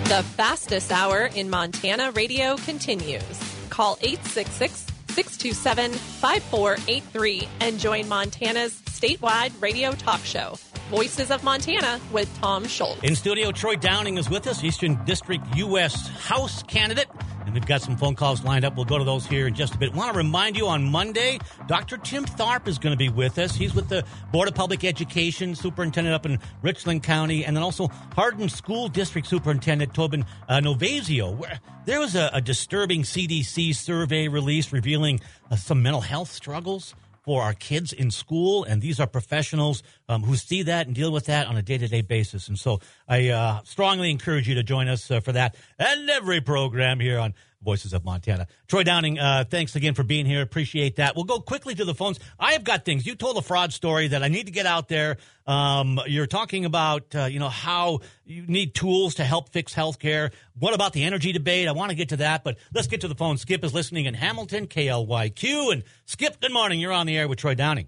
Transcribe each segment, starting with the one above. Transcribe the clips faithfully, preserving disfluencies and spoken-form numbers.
The fastest hour in Montana radio continues. Call eight six six, six two seven, five four eight three and join Montana's statewide radio talk show, Voices of Montana with Tom Schultz. In studio, Troy Downing is with us, Eastern District U S House candidate. And we've got some phone calls lined up. We'll go to those here in just a bit. Want to remind you on Monday, Doctor Tim Tharp is going to be with us. He's with the Board of Public Education Superintendent up in Richland County, and then also Hardin School District Superintendent Tobin uh, Novasio. Where there was a, a disturbing C D C survey released revealing uh, some mental health struggles for our kids in school, and these are professionals um, who see that and deal with that on a day-to-day basis. And so I uh, strongly encourage you to join us uh, for that and every program here on Voices of Montana. Troy Downing, uh, thanks again for being here. Appreciate that. We'll go quickly to the phones. I have got things. You told a fraud story that I need to get out there. Um, you're talking about, uh, you know, how you need tools to help fix healthcare. What about the energy debate? I want to get to that, but let's get to the phone. Skip is listening in Hamilton, K L Y Q. And Skip, good morning. You're on the air with Troy Downing.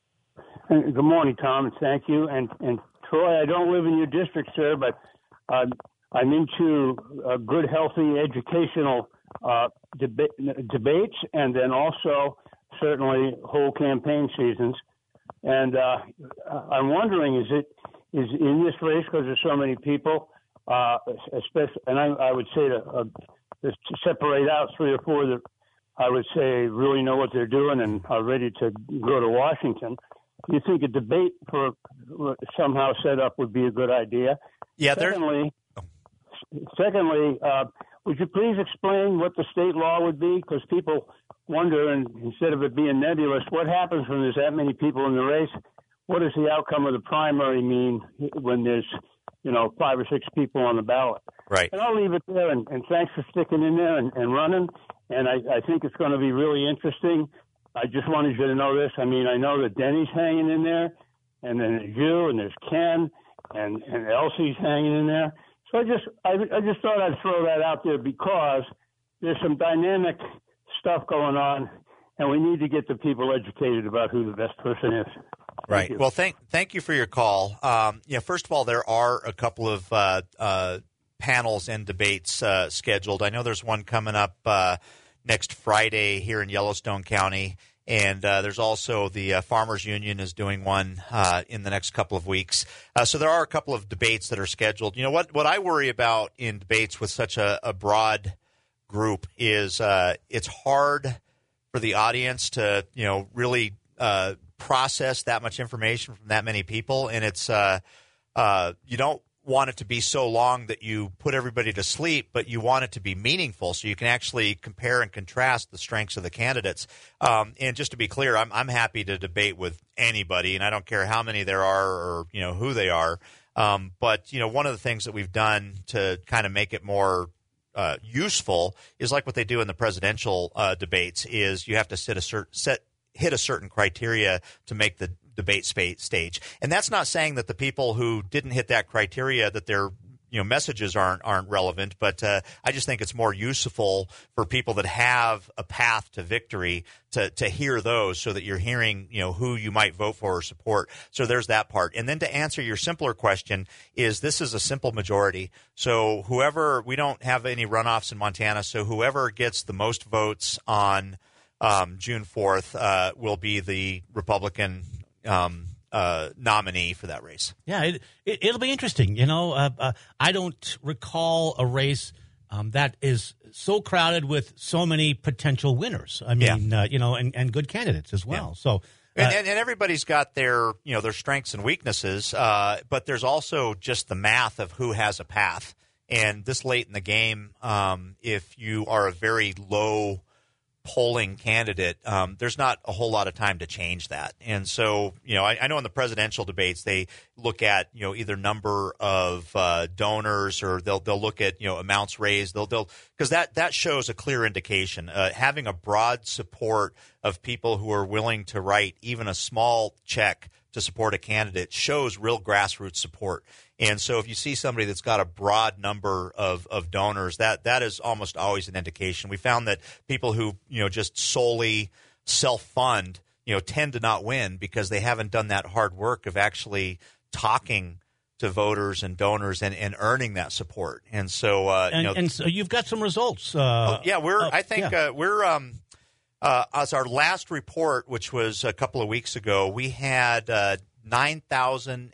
Good morning, Tom, and thank you. And, and Troy, I don't live in your district, sir, but uh, I'm into uh, good, healthy, educational uh, deba- debates, and then also certainly whole campaign seasons. And uh, I'm wondering, is it is in this race, because there's so many people, uh, especially, and I, I would say to, uh, to separate out three or four that I would say really know what they're doing and are ready to go to Washington. Do you think a debate for somehow set up would be a good idea? Yeah. Secondly, secondly, uh, would you please explain what the state law would be? Because people wonder, and instead of it being nebulous, what happens when there's that many people in the race? What does the outcome of the primary mean when there's, you know, five or six people on the ballot? Right. And I'll leave it there, and, and thanks for sticking in there and, and running. And I, I think it's going to be really interesting. I just wanted you to know this. I mean, I know that Denny's hanging in there, and then there's you, and there's Ken, and, and Elsie's hanging in there. So I just I, I just thought I'd throw that out there because there's some dynamic stuff going on, and we need to get the people educated about who the best person is. Thank right. you. Well, thank thank you for your call. Um, you know, first of all, there are a couple of uh, uh, panels and debates uh, scheduled. I know there's one coming up uh, next Friday here in Yellowstone County. And uh, there's also the uh, Farmers Union is doing one uh, in the next couple of weeks. Uh, so there are a couple of debates that are scheduled. You know, what, what I worry about in debates with such a, a broad group is uh, it's hard for the audience to, you know, really uh, process that much information from that many people. And it's uh, uh, you don't want it to be so long that you put everybody to sleep, but you want it to be meaningful so you can actually compare and contrast the strengths of the candidates. Um, and just to be clear, I'm, I'm happy to debate with anybody, and I don't care how many there are or, you know, who they are. Um, but, you know, one of the things that we've done to kind of make it more uh, useful is like what they do in the presidential uh, debates is you have to set a cert- set hit a certain criteria to make the debate stage. And that's not saying that the people who didn't hit that criteria, that their you know messages aren't aren't relevant, but uh, I just think it's more useful for people that have a path to victory to to hear those so that you're hearing you know who you might vote for or support. So there's that part. And then to answer your simpler question is this is a simple majority. So whoever, we don't have any runoffs in Montana, so whoever gets the most votes on um, June fourth uh, will be the Republican Um, uh, nominee for that race. Yeah, it, it, it'll be interesting. You know, uh, uh, I don't recall a race um, that is so crowded with so many potential winners. I mean, yeah. uh, you know, and, and good candidates as well. Yeah. So, uh, and, and, and everybody's got their, you know, their strengths and weaknesses. Uh, but there's also just the math of who has a path. And this late in the game, um, if you are a very low polling candidate, um, there's not a whole lot of time to change that. And so, you know, I, I know in the presidential debates, they look at, you know, either number of uh, donors or they'll they'll look at, you know, amounts raised. They'll they'll because that that shows a clear indication. Uh, having a broad support of people who are willing to write even a small check to support a candidate shows real grassroots support. And so if you see somebody that's got a broad number of, of donors, that that is almost always an indication. We found that people who, you know, just solely self-fund, you know, tend to not win because they haven't done that hard work of actually talking to voters and donors and, and earning that support. And so, uh, and, you know, and so you've got some results. Uh, oh, yeah, we're. uh, I think yeah. uh, we're. Um, uh, as our last report, which was a couple of weeks ago, we had uh, nine thousand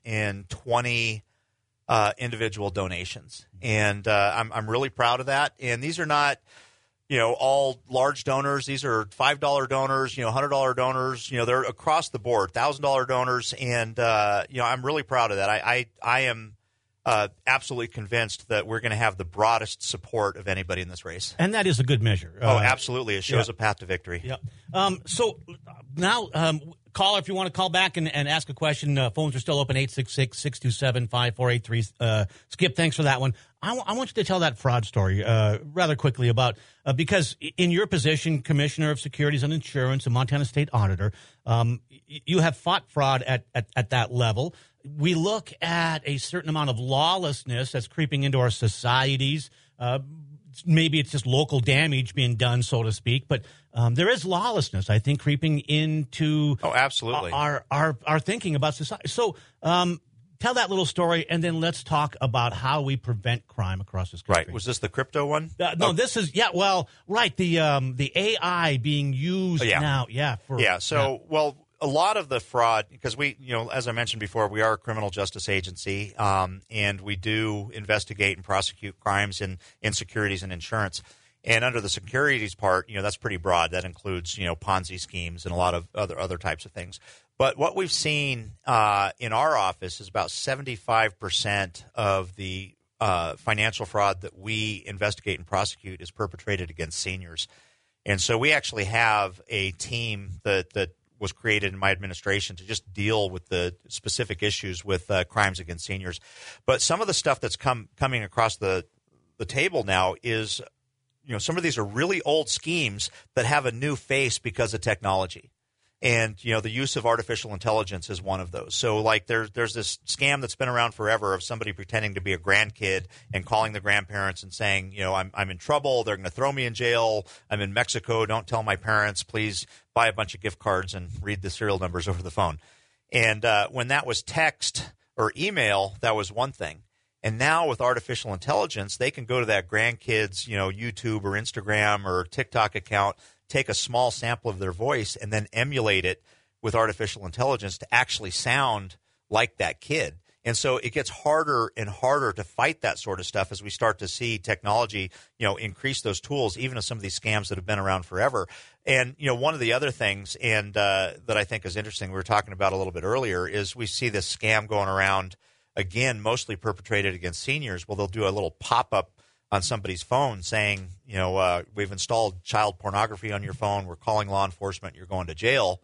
twenty uh, individual donations, and uh, I'm I'm really proud of that. And these are not, you know, all large donors. These are five dollar donors, you know, one hundred dollar donors. You know, they're across the board, one thousand dollar donors. And, uh, you know, I'm really proud of that. I, I, I am uh, absolutely convinced that we're going to have the broadest support of anybody in this race. And that is a good measure. Oh, Uh, absolutely. It shows yeah. a path to victory. Yeah. Um, so now, um, caller, if you want to call back and, and ask a question, uh, phones are still open, eight six six, six two seven, five four eight three. Uh, Skip, thanks for that one. I, w- I want you to tell that fraud story uh, rather quickly about, uh, because in your position, Commissioner of Securities and Insurance and Montana State Auditor, um, y- you have fought fraud at, at, at that level. We look at a certain amount of lawlessness that's creeping into our societies. Uh, maybe it's just local damage being done, so to speak, but um, there is lawlessness, I think, creeping into Oh, absolutely. our our, our thinking about society. So um, tell that little story, and then let's talk about how we prevent crime across this country. Right. Was this the crypto one? Uh, no, Oh. this is, yeah, well, right, the um, the A I being used Oh, yeah. now. Yeah. For, Yeah. So, well, a lot of the fraud, because we, you know, as I mentioned before, we are a criminal justice agency, um, and we do investigate and prosecute crimes in, in securities and insurance. And under the securities part, you know, that's pretty broad. That includes, you know, Ponzi schemes and a lot of other other types of things. But what we've seen uh, in our office is about seventy-five percent of the uh, financial fraud that we investigate and prosecute is perpetrated against seniors. And so we actually have a team that that was created in my administration to just deal with the specific issues with uh, crimes against seniors. But some of the stuff that's come coming across the the table now is, you know, some of these are really old schemes that have a new face because of technology. And, you know, the use of artificial intelligence is one of those. So, like, there's there's this scam that's been around forever of somebody pretending to be a grandkid and calling the grandparents and saying, you know, I'm I'm in trouble. They're going to throw me in jail. I'm in Mexico. Don't tell my parents. Please buy a bunch of gift cards and read the serial numbers over the phone. And uh, when that was text or email, that was one thing. And now with artificial intelligence, they can go to that grandkid's, you know, YouTube or Instagram or TikTok account, take a small sample of their voice, and then emulate it with artificial intelligence to actually sound like that kid. And so it gets harder and harder to fight that sort of stuff as we start to see technology, you know, increase those tools, even of some of these scams that have been around forever. And, you know, one of the other things and uh, that I think is interesting, we were talking about a little bit earlier, is we see this scam going around, again, mostly perpetrated against seniors. Well, they'll do a little pop-up on somebody's phone saying, you know, uh, we've installed child pornography on your phone. We're calling law enforcement. You're going to jail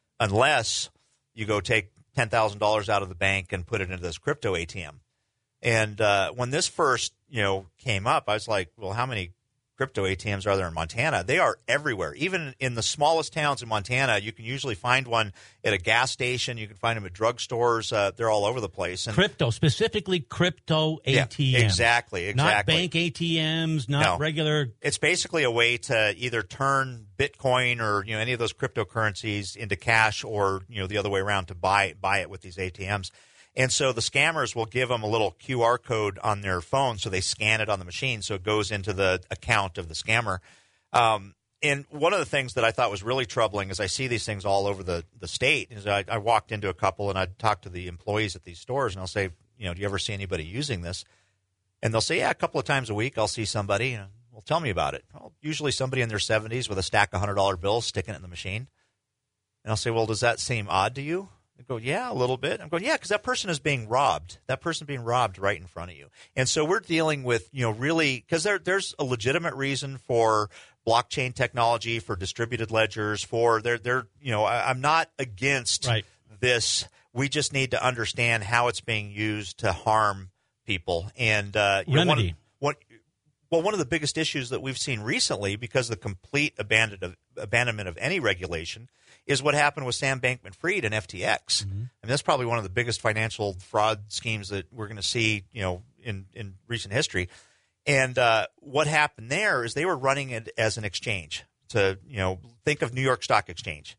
unless you go take ten thousand dollars out of the bank and put it into this crypto A T M. And uh, when this first, you know, came up, I was like, well, how many crypto A T Ms are there in Montana? They are everywhere. Even in the smallest towns in Montana, you can usually find one at a gas station. You can find them at drugstores. Uh, they're all over the place. And crypto, specifically crypto A T Ms. Yeah, exactly, exactly. Not bank A T Ms, not No. regular. It's basically a way to either turn Bitcoin or, you know, any of those cryptocurrencies into cash, or, you know, the other way around, to buy buy it with these A T Ms. And so the scammers will give them a little Q R code on their phone, so they scan it on the machine, so it goes into the account of the scammer. Um, and one of the things that I thought was really troubling is I see these things all over the, the state. Is I, I walked into a couple and I'd talk to the employees at these stores, and I'll say, you know, do you ever see anybody using this? And they'll say, yeah, a couple of times a week I'll see somebody. You know, well, tell me about it. Well, usually somebody in their seventies with a stack of one hundred dollar bills sticking it in the machine. And I'll say, well, does that seem odd to you? They go, yeah, a little bit. I'm going, yeah, because that person is being robbed. That person being robbed right in front of you. And so we're dealing with, you know, really, because there, there's a legitimate reason for blockchain technology, for distributed ledgers, for they're, they're you know, I, I'm not against Right. this. We just need to understand how it's being used to harm people. And uh, you know, one, Remedy. one, well, one of the biggest issues that we've seen recently, because of the complete abandon of, abandonment of any regulation, is what happened with Sam Bankman-Fried and F T X. Mm-hmm. And that's probably one of the biggest financial fraud schemes that we're going to see, you know, in, in recent history. And uh, what happened there is they were running it as an exchange. To, you know, think of New York Stock Exchange.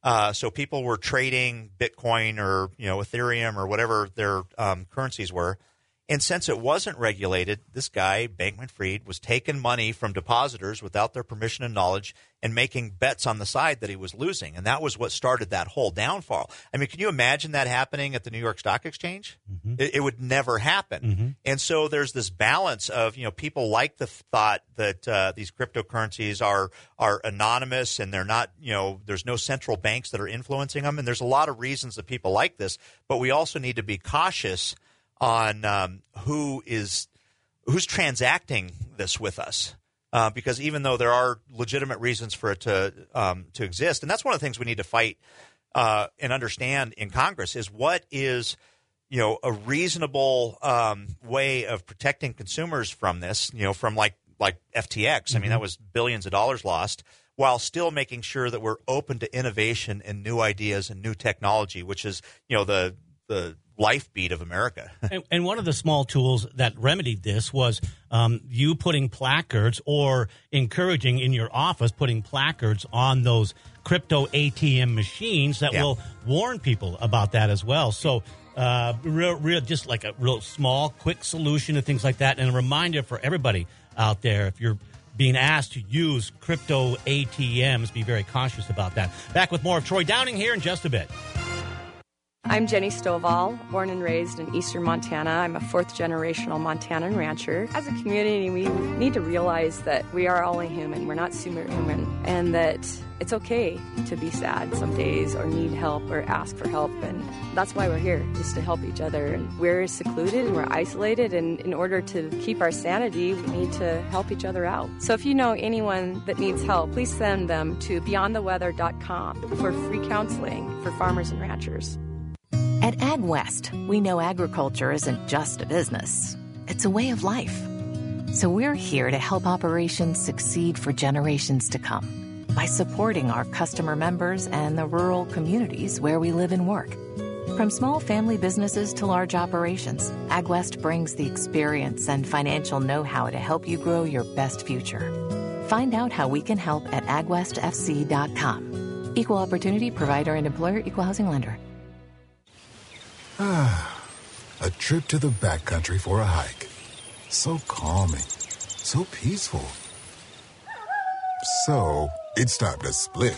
Uh, so people were trading Bitcoin or, you know, Ethereum or whatever their um, currencies were. And since it wasn't regulated, this guy, Bankman-Fried, was taking money from depositors without their permission and knowledge and making bets on the side that he was losing. And that was what started that whole downfall. I mean, can you imagine that happening at the New York Stock Exchange? Mm-hmm. It, it would never happen. Mm-hmm. And so there's this balance of, you know, people like the thought that uh, these cryptocurrencies are are anonymous and they're not, you know, there's no central banks that are influencing them. And there's a lot of reasons that people like this. But we also need to be cautious on um, who is who's transacting this with us, uh, because even though there are legitimate reasons for it to um, to exist, and that's one of the things we need to fight uh, and understand in Congress is what is, you know, a reasonable um, way of protecting consumers from this, you know, from like like F T X. Mm-hmm. I mean, that was billions of dollars lost, while still making sure that we're open to innovation and new ideas and new technology, which is, you know, the the lifebeat of America. and, and one of the small tools that remedied this was um, you putting placards or encouraging in your office putting placards on those crypto A T M machines that yeah. will warn people about that as well. So uh, real, real, just like a real small, quick solution to things like that. And a reminder for everybody out there, if you're being asked to use crypto A T Ms, be very cautious about that. Back with more of Troy Downing here in just a bit. I'm Jenny Stovall, born and raised in eastern Montana. I'm a fourth-generational Montanan rancher. As a community, we need to realize that we are only human. We're not superhuman, and that it's okay to be sad some days or need help or ask for help, and that's why we're here, just to help each other. And we're secluded and we're isolated, and in order to keep our sanity, we need to help each other out. So if you know anyone that needs help, please send them to beyond the weather dot com for free counseling for farmers and ranchers. At AgWest, we know agriculture isn't just a business. It's a way of life. So we're here to help operations succeed for generations to come by supporting our customer members and the rural communities where we live and work. From small family businesses to large operations, AgWest brings the experience and financial know-how to help you grow your best future. Find out how we can help at ag west f c dot com. Equal Opportunity Provider and Employer, Equal Housing Lender. Ah, a trip to the backcountry for a hike. So calming, so peaceful. So, it's time to split.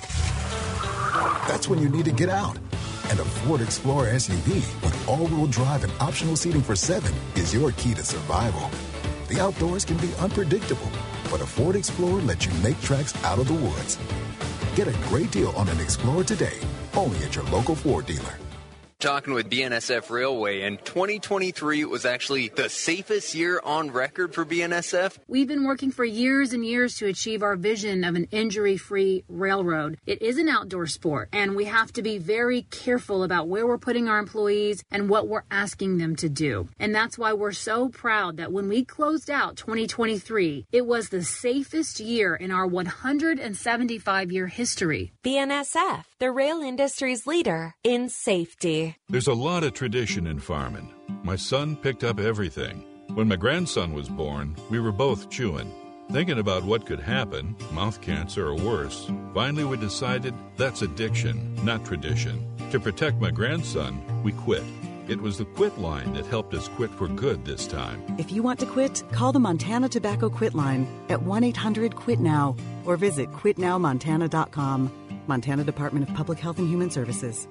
That's when you need to get out. And a Ford Explorer S U V with all-wheel drive and optional seating for seven is your key to survival. The outdoors can be unpredictable, but a Ford Explorer lets you make tracks out of the woods. Get a great deal on an Explorer today, only at your local Ford dealer. Talking with B N S F Railway, and twenty twenty-three was actually the safest year on record for B N S F. We've been working for years and years to achieve our vision of an injury-free railroad. It is an outdoor sport, and we have to be very careful about where we're putting our employees and what we're asking them to do. And that's why we're so proud that when we closed out twenty twenty-three, it was the safest year in our one hundred seventy-five year history. B N S F, the rail industry's leader in safety. There's a lot of tradition in farming. My son picked up everything. When my grandson was born, we were both chewing, thinking about what could happen, mouth cancer or worse. Finally, we decided that's addiction, not tradition. To protect my grandson, we quit. It was the quit line that helped us quit for good this time. If you want to quit, call the Montana Tobacco Quit Line at one eight hundred quit now or visit quit now montana dot com. Montana Department of Public Health and Human Services.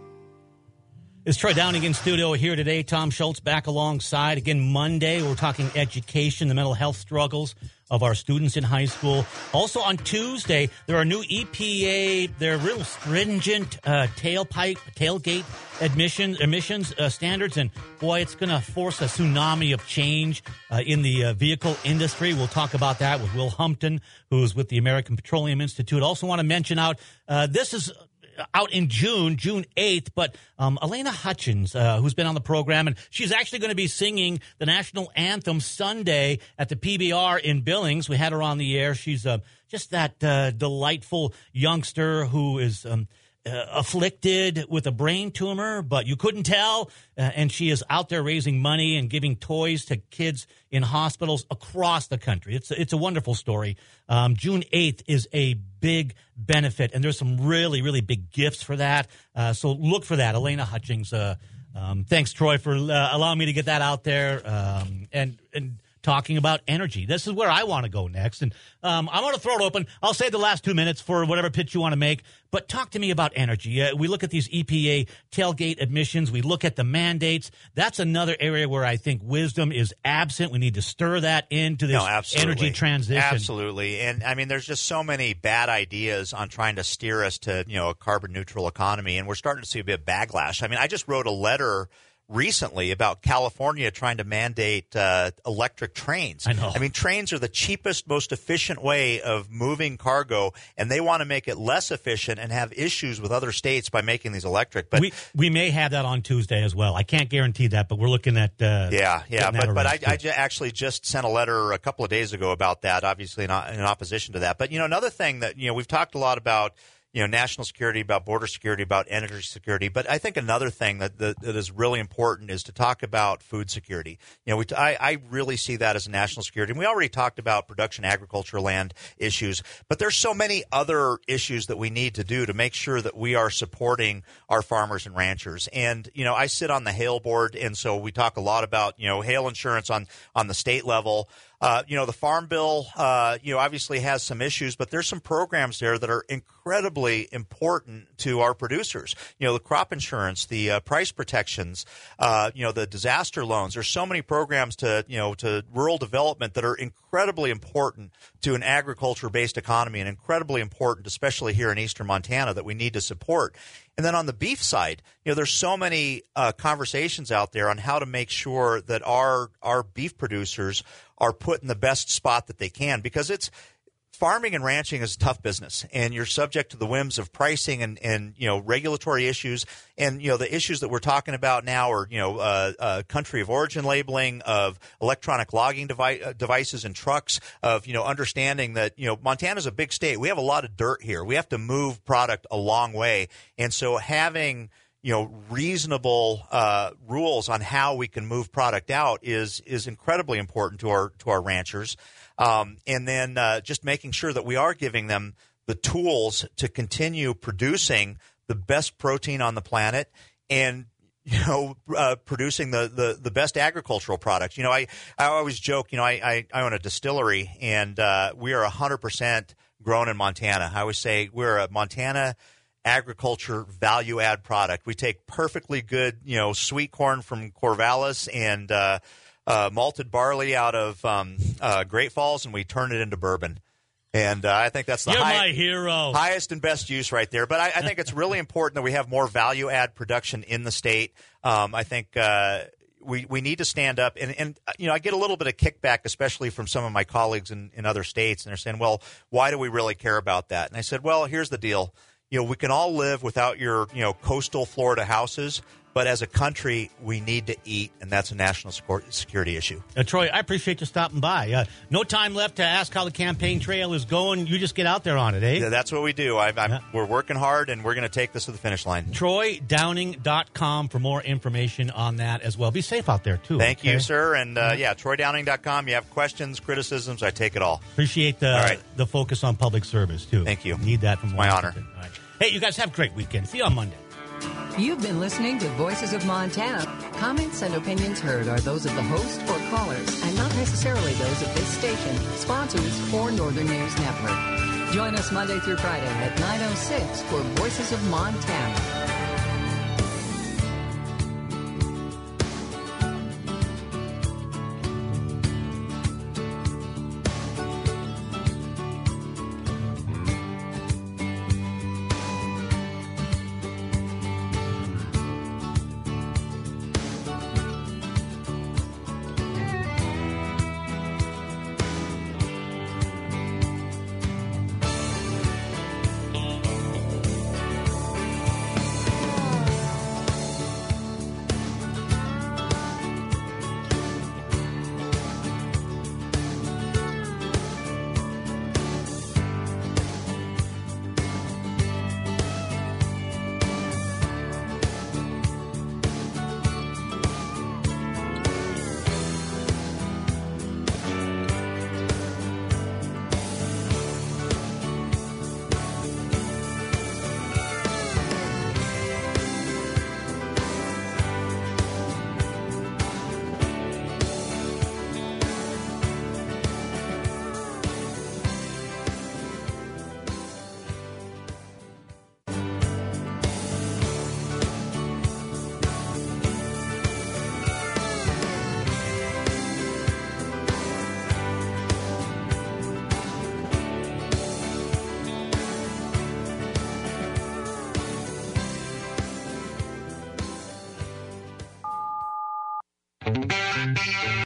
It's Troy Downing in studio here today. Tom Schultz back alongside. Again, Monday, we're talking education, the mental health struggles of our students in high school. Also on Tuesday, there are new E P A, they're real stringent uh, tailpipe, tailgate admission, emissions uh, standards. And boy, it's going to force a tsunami of change uh, in the uh, vehicle industry. We'll talk about that with Will Humpton, who's with the American Petroleum Institute. Also want to mention out, uh, this is out in June, June eighth, but um, Elena Hutchins, uh, who's been on the program, and she's actually going to be singing the national anthem Sunday at the P B R in Billings. We had her on the air. She's uh, just that uh, delightful youngster who is um, uh, afflicted with a brain tumor, but you couldn't tell. Uh, and she is out there raising money and giving toys to kids in hospitals across the country. It's, it's a wonderful story. Um, June eighth is a big benefit, and there's some really, really big gifts for that. Uh, so look for that. Elena Hutchings. Uh, um, thanks, Troy, for uh, allowing me to get that out there. Um, and, and, talking about energy. This is where I want to go next. And um, I'm going to throw it open. I'll save the last two minutes for whatever pitch you want to make. But talk to me about energy. Uh, we look at these E P A tailgate emissions. We look at the mandates. That's another area where I think wisdom is absent. We need to stir that into this no, energy transition. Absolutely. And, I mean, there's just so many bad ideas on trying to steer us to, you know, a carbon-neutral economy. And we're starting to see a bit of backlash. I mean, I just wrote a letter recently about California trying to mandate uh, electric trains. I know. I mean, trains are the cheapest, most efficient way of moving cargo, and they want to make it less efficient and have issues with other states by making these electric. But we we may have that on Tuesday as well. I can't guarantee that, but we're looking at uh, yeah, yeah. But but I, I j- actually just sent a letter a couple of days ago about that. Obviously, not in opposition to that. But you know, another thing that you know we've talked a lot about. You know, national security, about border security, about energy security. But I think another thing that, that, that is really important is to talk about food security. You know, we, I, I really see that as a national security. And we already talked about production, agriculture, land issues. But there's so many other issues that we need to do to make sure that we are supporting our farmers and ranchers. And, you know, I sit on the hail board, and so we talk a lot about, you know, hail insurance on, on the state level. Uh, you know, the Farm Bill, uh, you know, obviously has some issues, but there's some programs there that are incredibly important to our producers. You know, the crop insurance, the uh, price protections, uh, you know, the disaster loans. There's so many programs to, you know, to rural development that are incredibly important to an agriculture-based economy and incredibly important, especially here in eastern Montana, that we need to support. And then on the beef side, you know, there's so many uh, conversations out there on how to make sure that our our beef producers are put in the best spot that they can, because it's farming and ranching is a tough business, and you're subject to the whims of pricing and, and you know, regulatory issues. And, you know, the issues that we're talking about now are, you know, uh, uh, country of origin labeling, of electronic logging devi- uh, devices in trucks, of, you know, understanding that, you know, Montana's a big state. We have a lot of dirt here. We have to move product a long way. And so having, you know, reasonable uh, rules on how we can move product out is is incredibly important to our to our ranchers. Um, and then uh, just making sure that we are giving them the tools to continue producing the best protein on the planet and, you know, uh, producing the, the, the best agricultural products. You know, I, I always joke, you know, I, I, I own a distillery, and uh, we are one hundred percent grown in Montana. I always say we're a Montana agriculture value add product. We take perfectly good, you know, sweet corn from Corvallis and uh, uh, malted barley out of um, uh, Great Falls, and we turn it into bourbon. And uh, I think that's the You're high, my hero. highest and best use right there. But I, I think it's really important that we have more value add production in the state. Um, I think uh, we we need to stand up. And, and, you know, I get a little bit of kickback, especially from some of my colleagues in, in other states. And they're saying, well, why do we really care about that? And I said, well, here's the deal. You know, we can all live without your, you know, coastal Florida houses, but as a country, we need to eat, and that's a national security issue. Uh, Troy, I appreciate you stopping by. Uh, no time left to ask how the campaign trail is going. You just get out there on it, eh? Yeah, that's what we do. I, I'm, yeah. We're working hard, and we're going to take this to the finish line. Troy Downing dot com for more information on that as well. Be safe out there, too. Thank okay? you, sir. And, uh, yeah, Troy Downing dot com. You have questions, criticisms, I take it all. Appreciate the, all right. the focus on public service, too. Thank you. Need that from my Washington. honor. All right. Hey, you guys have a great weekend. See you on Monday. You've been listening to Voices of Montana. Comments and opinions heard are those of the host or callers and not necessarily those of this station, sponsors, or Northern News Network. Join us Monday through Friday at nine oh six for Voices of Montana.